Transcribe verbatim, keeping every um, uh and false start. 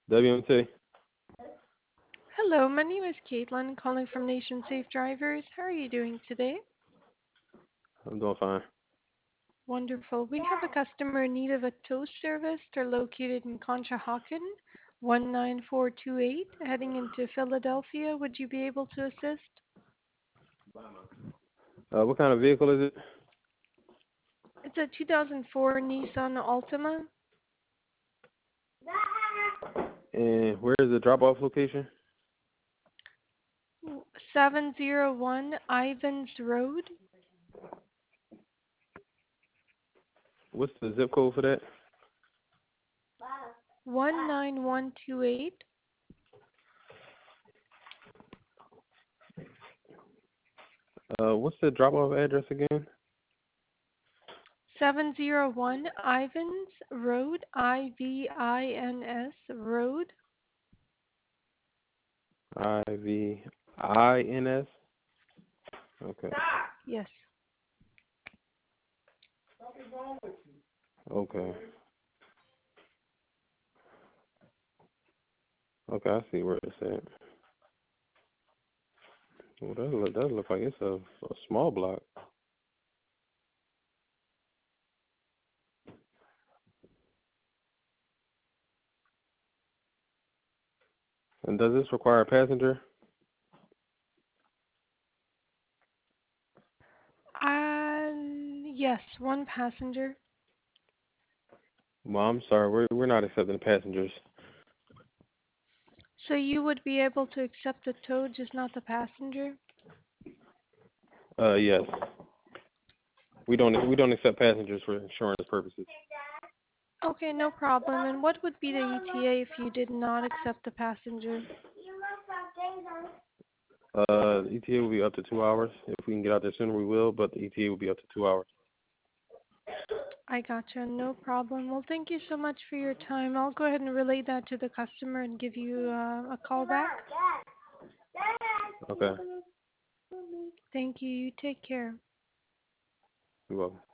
W M T. Hello, my name is Caitlin, calling from Nation Safe Drivers. How are you doing today? I'm doing fine. Wonderful. We have a customer in need of a tow service. They're located in Conshohocken, one nine four two eight, heading into Philadelphia. Would you be able to assist? Uh, what kind of vehicle is it? It's a two thousand four Nissan Altima, And where is the drop-off location? seven zero one Ivans Road, What's the zip code for that? one nine one two eight. Uh, what's the drop-off address again? seven zero one Ivans Road, I V I N S Road. I V I N S. Okay. Yes. Okay. Okay, I see where it's at. Well, that look, that look like it's a, a small block. And does this require a passenger? Um, yes, one passenger. Well, I'm sorry, we're we're not accepting passengers. So you would be able to accept the tow, just not the passenger? Uh, yes, we don't we don't accept passengers for insurance purposes. Okay, no problem. And what would be the E T A if you did not accept the passenger? Uh, the E T A will be up to two hours. If we can get out there sooner, we will, but the E T A will be up to two hours. I gotcha, no problem. Well, thank you so much for your time. I'll go ahead and relay that to the customer and give you uh, a call back. Okay, Thank you. You take care. you're welcome.